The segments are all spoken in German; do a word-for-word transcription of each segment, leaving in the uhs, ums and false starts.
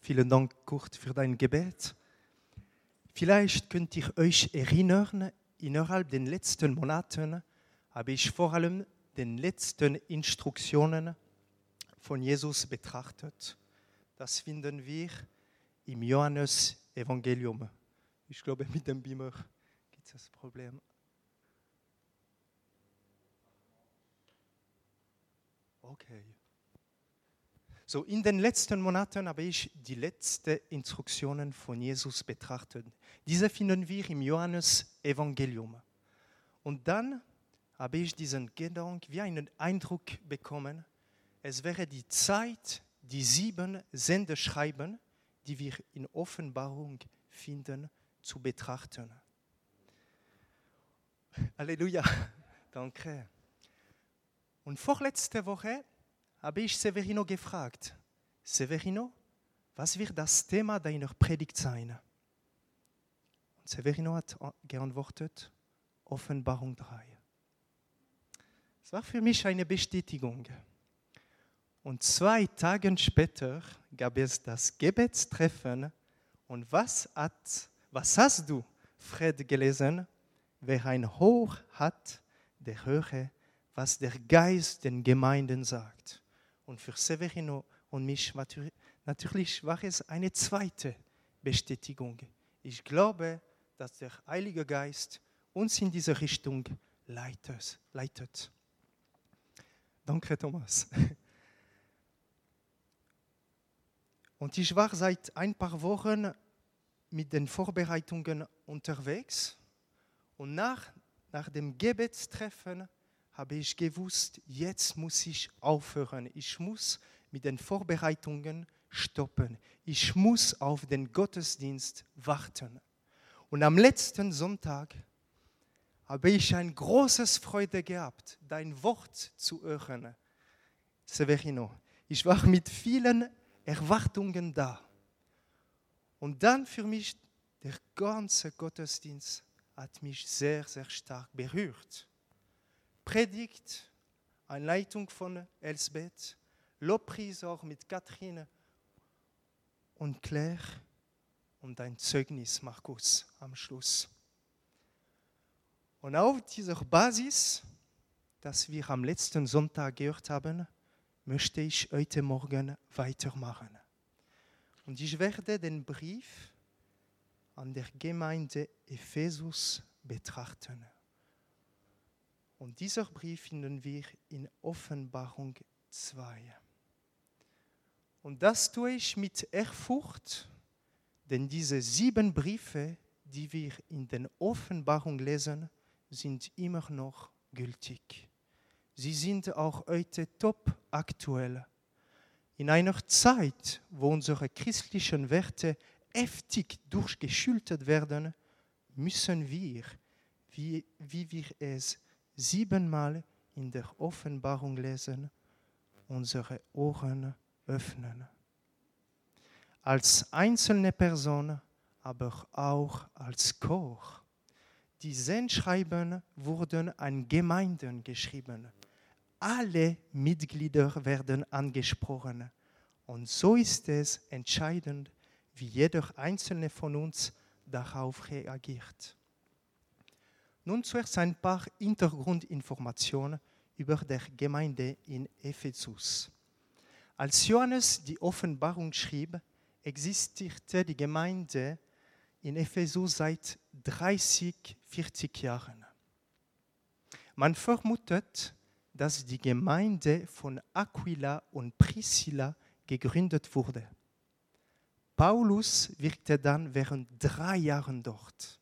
Vielen Dank, Kurt, für dein Gebet. Vielleicht könnt ihr euch erinnern, innerhalb den letzten Monaten habe ich vor allem die letzten Instruktionen von Jesus betrachtet. Das finden wir im Johannes-Evangelium. Ich glaube, mit dem Beamer gibt es das Problem. Okay. So, in den letzten Monaten habe ich die letzten Instruktionen von Jesus betrachtet. Diese finden wir im Johannes-Evangelium. Und dann habe ich diesen Gedanken, wie einen Eindruck bekommen, es wäre die Zeit, die sieben Sendeschreiben, die wir in Offenbarung finden, zu betrachten. Halleluja, danke. Und vorletzte Woche habe ich Severino gefragt, Severino, was wird das Thema deiner Predigt sein? Und Severino hat geantwortet, Offenbarung drei. Es war für mich eine Bestätigung. Und zwei Tage später gab es das Gebetstreffen. Und was, hat, was hast du, Fred, gelesen? Wer ein Ohr hat, der höre, was der Geist den Gemeinden sagt. Und für Severino und mich natürlich war es eine zweite Bestätigung. Ich glaube, dass der Heilige Geist uns in diese Richtung leitet. Danke, Thomas. Und ich war seit ein paar Wochen mit den Vorbereitungen unterwegs. Und nach, nach dem Gebetstreffen habe ich gewusst, jetzt muss ich aufhören. Ich muss mit den Vorbereitungen stoppen. Ich muss auf den Gottesdienst warten. Und am letzten Sonntag habe ich eine große Freude gehabt, dein Wort zu hören, Severino. Ich war mit vielen Erwartungen da. Und dann für mich, der ganze Gottesdienst hat mich sehr, sehr stark berührt. Predigt, Einleitung von Elsbeth, Lobpreis auch mit Katrin und Claire und ein Zeugnis, Markus, am Schluss. Und auf dieser Basis, das wir am letzten Sonntag gehört haben, möchte ich heute Morgen weitermachen. Und ich werde den Brief an der Gemeinde Ephesus betrachten. Und dieser Brief finden wir in Offenbarung zwei. Und das tue ich mit Ehrfurcht, denn diese sieben Briefe, die wir in der Offenbarung lesen, sind immer noch gültig. Sie sind auch heute top aktuell. In einer Zeit, wo unsere christlichen Werte heftig durchgeschüttelt werden, müssen wir, wie, wie wir es siebenmal in der Offenbarung lesen, unsere Ohren öffnen. Als einzelne Person, aber auch als Chor. Die Sendschreiben wurden an Gemeinden geschrieben. Alle Mitglieder werden angesprochen. Und so ist es entscheidend, wie jeder einzelne von uns darauf reagiert. Nun zuerst ein paar Hintergrundinformationen über die Gemeinde in Ephesus. Als Johannes die Offenbarung schrieb, existierte die Gemeinde in Ephesus seit dreißig, vierzig Jahren. Man vermutet, dass die Gemeinde von Aquila und Priscilla gegründet wurde. Paulus wirkte dann während drei Jahren dort.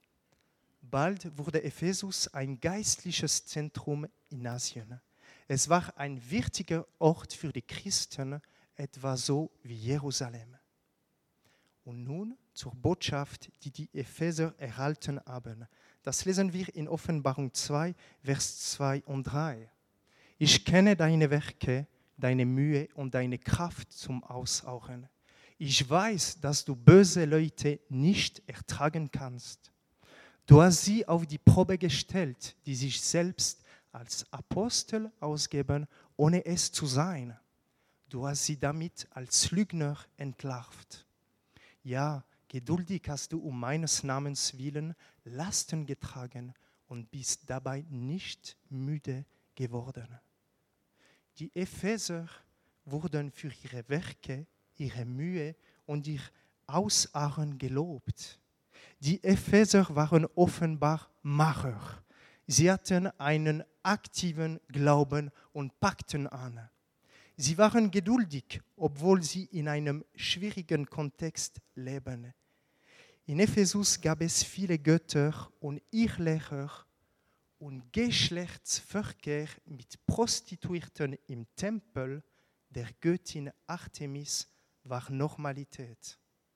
Bald wurde Ephesus ein geistliches Zentrum in Asien. Es war ein wichtiger Ort für die Christen, etwa so wie Jerusalem. Und nun zur Botschaft, die die Epheser erhalten haben. Das lesen wir in Offenbarung zwei, Vers zwei und drei. Ich kenne deine Werke, deine Mühe und deine Kraft zum Ausharren. Ich weiß, dass du böse Leute nicht ertragen kannst. Du hast sie auf die Probe gestellt, die sich selbst als Apostel ausgeben, ohne es zu sein. Du hast sie damit als Lügner entlarvt. Ja, geduldig hast du um meines Namens willen Lasten getragen und bist dabei nicht müde geworden. Die Epheser wurden für ihre Werke, ihre Mühe und ihr Ausharren gelobt. Die Epheser waren offenbar Macher. Sie hatten einen aktiven Glauben und packten an. Sie waren geduldig, obwohl sie in einem schwierigen Kontext leben. In Ephesus gab es viele Götter und Irrlehrer und Geschlechtsverkehr mit Prostituierten im Tempel der Göttin Artemis war Normalität.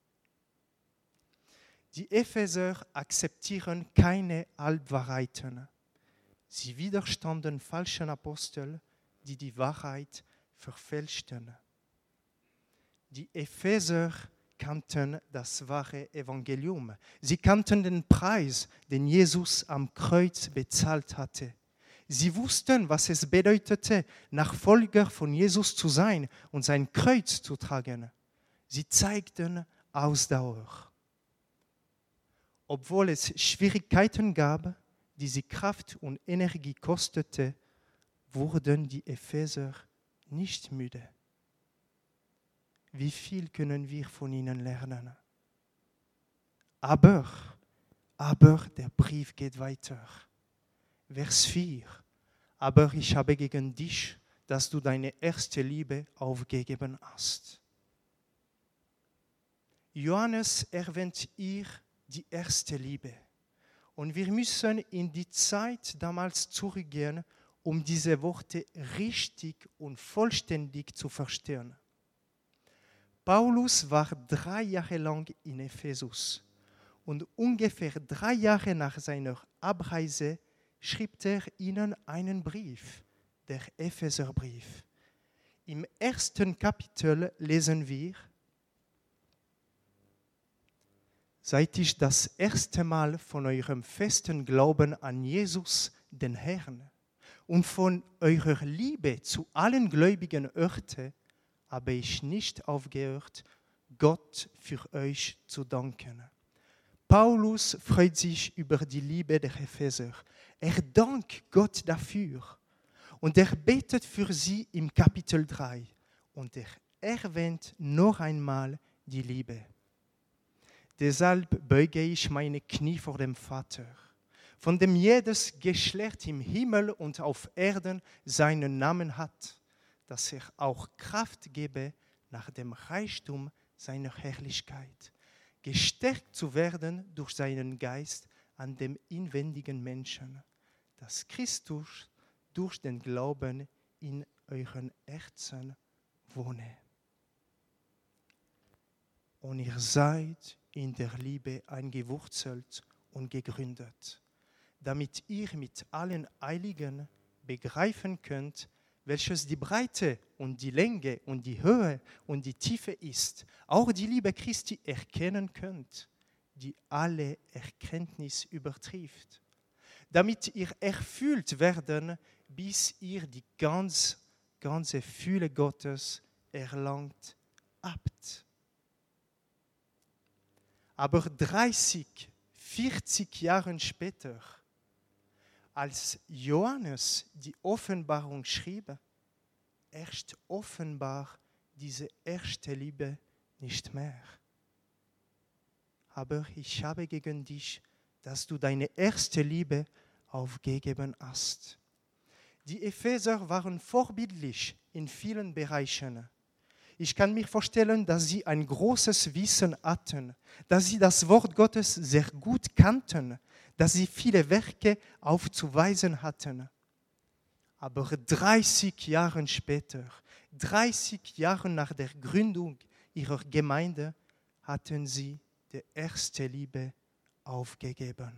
Die Epheser akzeptieren keine Halbwahrheiten. Sie widerstanden falschen Aposteln, die die Wahrheit verfälschten. Die Epheser kannten das wahre Evangelium. Sie kannten den Preis, den Jesus am Kreuz bezahlt hatte. Sie wussten, was es bedeutete, Nachfolger von Jesus zu sein und sein Kreuz zu tragen. Sie zeigten Ausdauer. Obwohl es Schwierigkeiten gab, die sie Kraft und Energie kostete, wurden die Epheser nicht müde. Wie viel können wir von ihnen lernen? Aber, aber der Brief geht weiter. Vers vier. Aber ich habe gegen dich, dass du deine erste Liebe aufgegeben hast. Johannes erwähnt hier die erste Liebe. Und wir müssen in die Zeit damals zurückgehen, um diese Worte richtig und vollständig zu verstehen. Paulus war drei Jahre lang in Ephesus und ungefähr drei Jahre nach seiner Abreise schrieb er ihnen einen Brief, der Epheserbrief. Im ersten Kapitel lesen wir: Seit ich das erste Mal von eurem festen Glauben an Jesus, den Herrn, und von eurer Liebe zu allen Gläubigen hörte, habe ich nicht aufgehört, Gott für euch zu danken. Paulus freut sich über die Liebe der Epheser. Er dankt Gott dafür. Und er betet für sie im Kapitel drei. Und er erwähnt noch einmal die Liebe. Deshalb beuge ich meine Knie vor dem Vater, von dem jedes Geschlecht im Himmel und auf Erden seinen Namen hat, dass er auch Kraft gebe nach dem Reichtum seiner Herrlichkeit, gestärkt zu werden durch seinen Geist an dem inwendigen Menschen, dass Christus durch den Glauben in euren Herzen wohne. Und ihr seid in der Liebe eingewurzelt und gegründet, damit ihr mit allen Heiligen begreifen könnt, welches die Breite und die Länge und die Höhe und die Tiefe ist, auch die Liebe Christi erkennen könnt, die alle Erkenntnis übertrifft, damit ihr erfüllt werden, bis ihr die ganz, ganze Fülle Gottes erlangt habt. Aber dreißig, vierzig Jahre später, als Johannes die Offenbarung schrieb, erst offenbar diese erste Liebe nicht mehr. Aber ich habe gegen dich, dass du deine erste Liebe aufgegeben hast. Die Epheser waren vorbildlich in vielen Bereichen. Ich kann mir vorstellen, dass sie ein großes Wissen hatten, dass sie das Wort Gottes sehr gut kannten, dass sie viele Werke aufzuweisen hatten. Aber dreißig Jahre später, dreißig Jahre nach der Gründung ihrer Gemeinde, hatten sie die erste Liebe aufgegeben.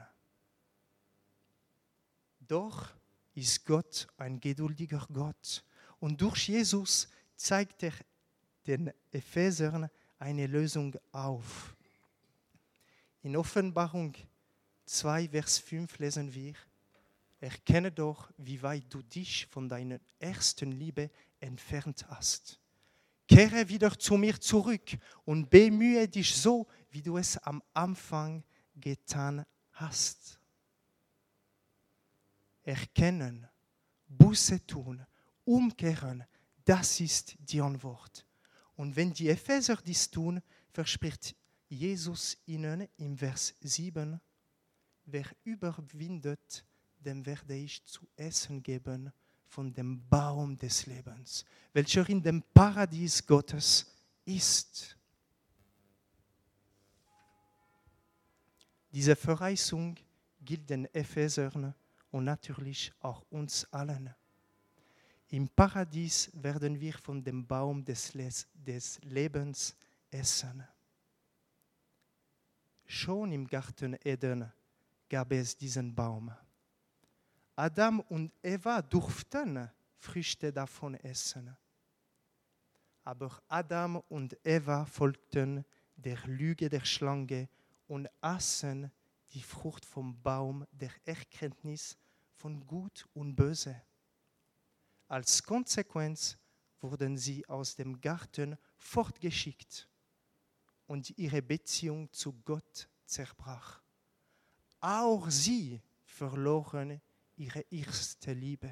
Doch ist Gott ein geduldiger Gott und durch Jesus zeigt er den Ephesern eine Lösung auf. In Offenbarung zwei, Vers fünf lesen wir: Erkenne doch, wie weit du dich von deiner ersten Liebe entfernt hast. Kehre wieder zu mir zurück und bemühe dich so, wie du es am Anfang getan hast. Erkennen, Buße tun, umkehren, das ist die Antwort. Und wenn die Epheser dies tun, verspricht Jesus ihnen im Vers sieben, wer überwindet, dem werde ich zu essen geben von dem Baum des Lebens, welcher in dem Paradies Gottes ist. Diese Verheißung gilt den Ephesern und natürlich auch uns allen. Im Paradies werden wir von dem Baum des, Les- des Lebens essen. Schon im Garten Eden gab es diesen Baum. Adam und Eva durften Früchte davon essen. Aber Adam und Eva folgten der Lüge der Schlange und aßen die Frucht vom Baum der Erkenntnis von Gut und Böse. Als Konsequenz wurden sie aus dem Garten fortgeschickt und ihre Beziehung zu Gott zerbrach. Auch sie verloren ihre erste Liebe.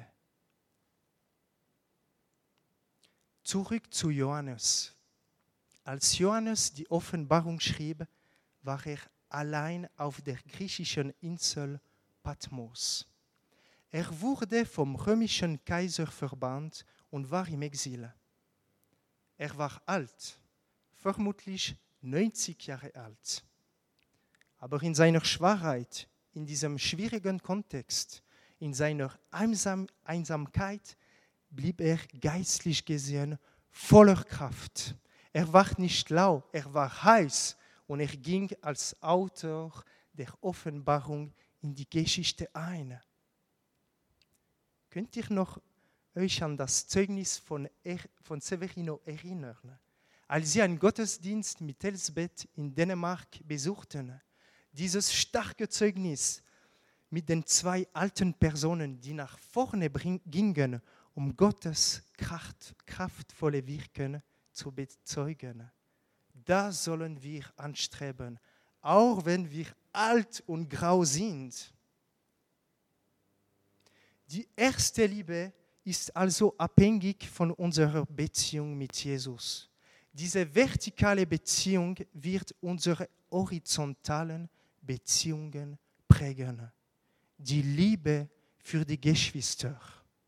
Zurück zu Johannes. Als Johannes die Offenbarung schrieb, war er allein auf der griechischen Insel Patmos. Er wurde vom römischen Kaiser verbannt und war im Exil. Er war alt, vermutlich neunzig Jahre alt. Aber in seiner Schwachheit, in diesem schwierigen Kontext, in seiner Einsam- Einsamkeit, blieb er geistlich gesehen voller Kraft. Er war nicht lau, er war heiß und er ging als Autor der Offenbarung in die Geschichte ein. Könnt ihr noch euch an das Zeugnis von, er, von Severino erinnern? Als sie einen Gottesdienst mit Elsbeth in Dänemark besuchten, dieses starke Zeugnis mit den zwei alten Personen, die nach vorne bring, gingen, um Gottes Kraft, kraftvolle Wirken zu bezeugen. Das sollen wir anstreben, auch wenn wir alt und grau sind. Die erste Liebe ist also abhängig von unserer Beziehung mit Jesus. Diese vertikale Beziehung wird unsere horizontalen Beziehungen prägen. Die Liebe für die Geschwister.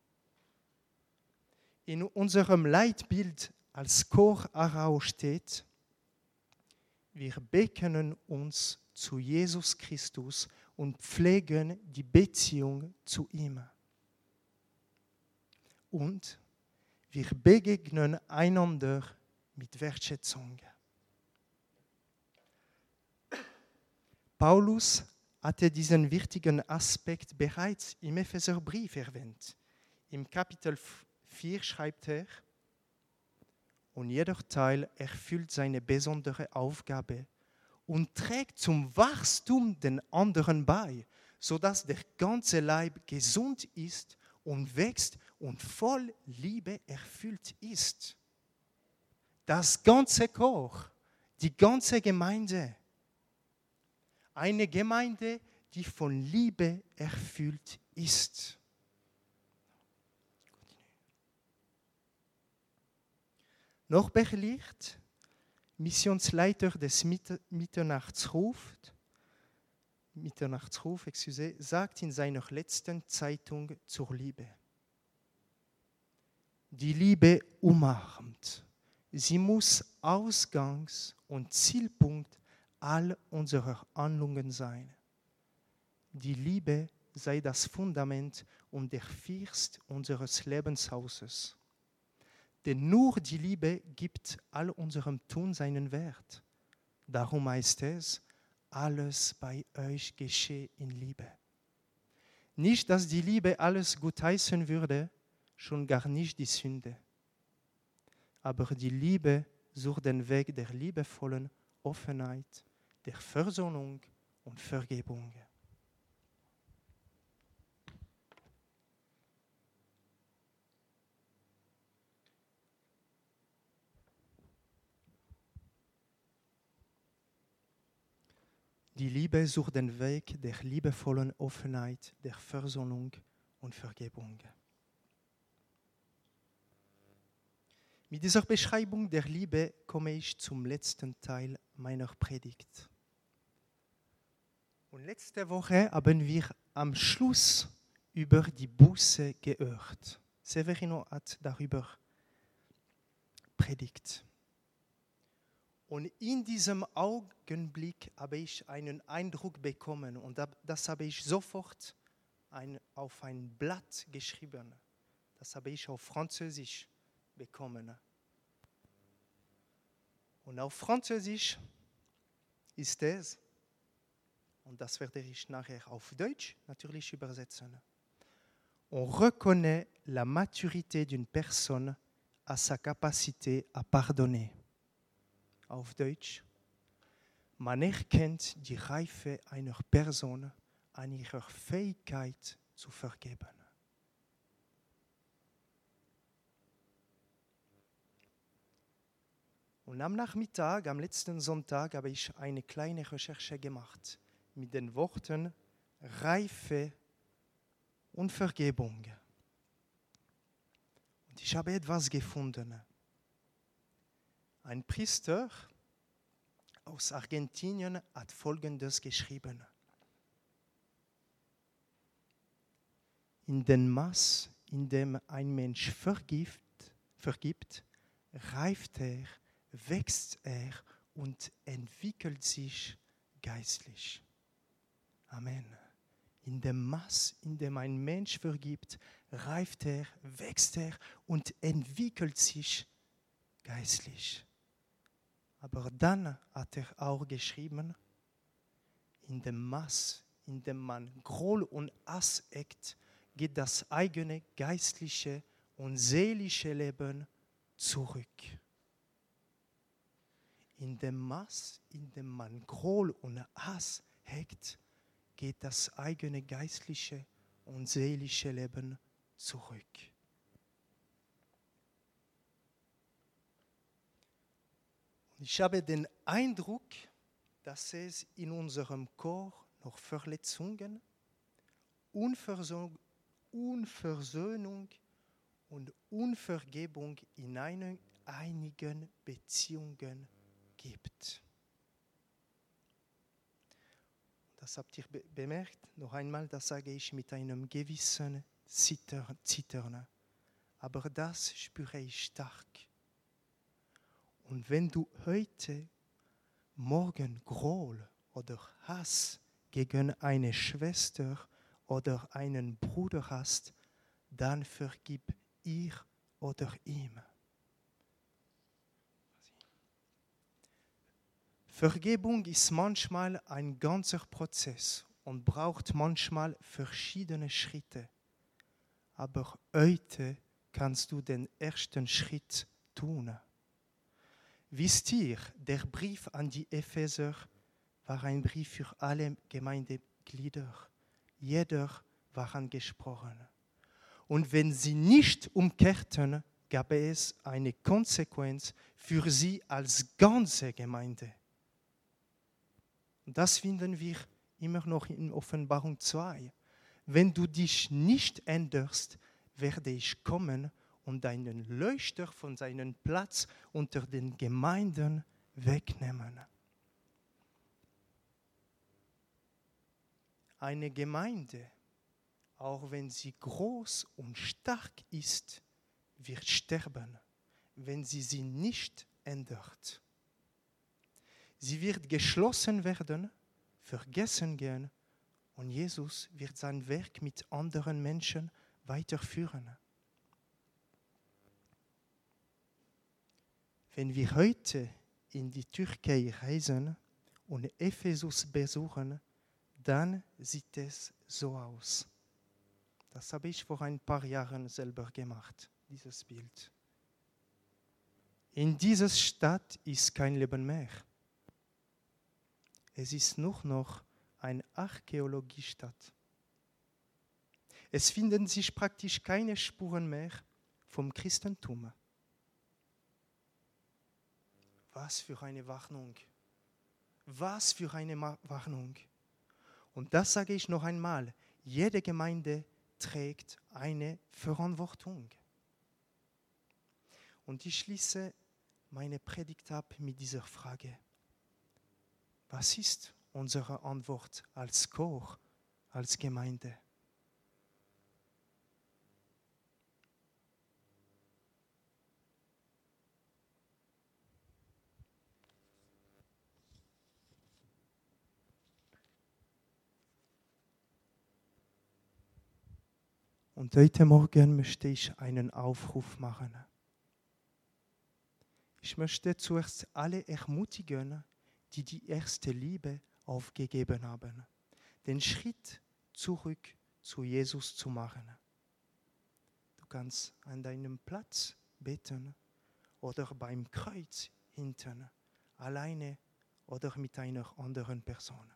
In unserem Leitbild als Chor Aarau steht, wir bekennen uns zu Jesus Christus und pflegen die Beziehung zu ihm. Und wir begegnen einander mit Wertschätzung. Paulus hatte diesen wichtigen Aspekt bereits im Epheserbrief erwähnt. Im Kapitel vier schreibt er, und jeder Teil erfüllt seine besondere Aufgabe und trägt zum Wachstum den anderen bei, sodass der ganze Leib gesund ist und wächst und voll Liebe erfüllt ist. Das ganze Chor, die ganze Gemeinde. Eine Gemeinde, die von Liebe erfüllt ist. Norbert Licht, Missionsleiter des Mitternachtsruf, Mitternachtsruf, excuse, sagt in seiner letzten Zeitung zur Liebe: Die Liebe umarmt. Sie muss Ausgangs- und Zielpunkt all unserer Handlungen sein. Die Liebe sei das Fundament und der First unseres Lebenshauses. Denn nur die Liebe gibt all unserem Tun seinen Wert. Darum heißt es, alles bei euch geschehe in Liebe. Nicht, dass die Liebe alles gutheißen würde, schon gar nicht die Sünde. Aber die Liebe sucht den Weg der liebevollen Offenheit, der Versöhnung und Vergebung. Die Liebe sucht den Weg der liebevollen Offenheit, der Versöhnung und Vergebung. Mit dieser Beschreibung der Liebe komme ich zum letzten Teil meiner Predigt. Und letzte Woche haben wir am Schluss über die Buße gehört. Severino hat darüber predigt. Und in diesem Augenblick habe ich einen Eindruck bekommen und das habe ich sofort ein, auf ein Blatt geschrieben. Das habe ich auf Französisch bekommen. Und auf Französisch ist es, und das werde ich nachher auf Deutsch natürlich übersetzen. On reconnaît la maturité d'une personne à sa capacité à pardonner. Auf Deutsch, man erkennt die Reife einer Person an ihrer Fähigkeit zu vergeben. Und am Nachmittag, am letzten Sonntag, habe ich eine kleine Recherche gemacht mit den Worten Reife und Vergebung. Und ich habe etwas gefunden. Ein Priester aus Argentinien hat Folgendes geschrieben. In dem Maß, in dem ein Mensch vergibt, vergibt, reift er, wächst er und entwickelt sich geistlich. Amen. In dem Maß, in dem ein Mensch vergibt, reift er, wächst er und entwickelt sich geistlich. Aber dann hat er auch geschrieben, in dem Maß, in dem man Groll und Hass hegt, geht das eigene geistliche und seelische Leben zurück. In dem Maß, in dem man Groll und Hass hegt, geht das eigene geistliche und seelische Leben zurück. Und ich habe den Eindruck, dass es in unserem Chor noch Verletzungen, Unversöhnung, Unversöhnung und Unvergebung in einen, einigen Beziehungen gibt. Das habt ihr be- bemerkt. Noch einmal, das sage ich mit einem gewissen Zitter- Zittern. Aber das spüre ich stark. Und wenn du heute, morgen Groll oder Hass gegen eine Schwester oder einen Bruder hast, dann vergib ihr oder ihm. Vergebung ist manchmal ein ganzer Prozess und braucht manchmal verschiedene Schritte. Aber heute kannst du den ersten Schritt tun. Wisst ihr, der Brief an die Epheser war ein Brief für alle Gemeindeglieder. Jeder war angesprochen. Und wenn sie nicht umkehrten, gab es eine Konsequenz für sie als ganze Gemeinde. Das finden wir immer noch in Offenbarung zwei. Wenn du dich nicht änderst, werde ich kommen und deinen Leuchter von seinem Platz unter den Gemeinden wegnehmen. Eine Gemeinde, auch wenn sie groß und stark ist, wird sterben, wenn sie sie nicht ändert. Sie wird geschlossen werden, vergessen gehen und Jesus wird sein Werk mit anderen Menschen weiterführen. Wenn wir heute in die Türkei reisen und Ephesus besuchen, dann sieht es so aus. Das habe ich vor ein paar Jahren selber gemacht, dieses Bild. In dieser Stadt ist kein Leben mehr. Es ist nur noch eine Archäologiestadt. Es finden sich praktisch keine Spuren mehr vom Was für eine Ma- Warnung. Und das sage ich noch einmal, jede Gemeinde trägt eine Verantwortung. Und ich schließe meine Predigt ab mit dieser Frage. Was ist unsere Antwort als Chor, als Gemeinde? Und heute Morgen möchte ich einen Aufruf machen. Ich möchte zuerst alle ermutigen, die die erste Liebe aufgegeben haben, den Schritt zurück zu Jesus zu machen. Du kannst an deinem Platz beten oder beim Kreuz hinten, alleine oder mit einer anderen Person.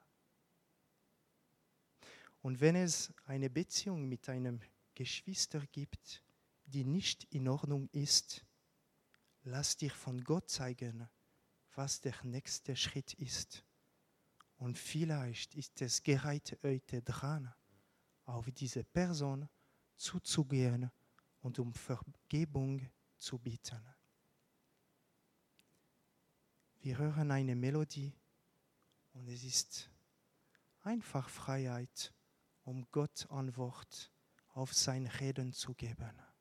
Und wenn es eine Beziehung mit einem Geschwister gibt, die nicht in Ordnung ist, lass dir von Gott zeigen, was der nächste Schritt ist. Und vielleicht ist es gerade heute dran, auf diese Person zuzugehen und um Vergebung zu bitten. Wir hören eine Melodie und es ist einfach Freiheit, um Gott Antwort auf sein Reden zu geben.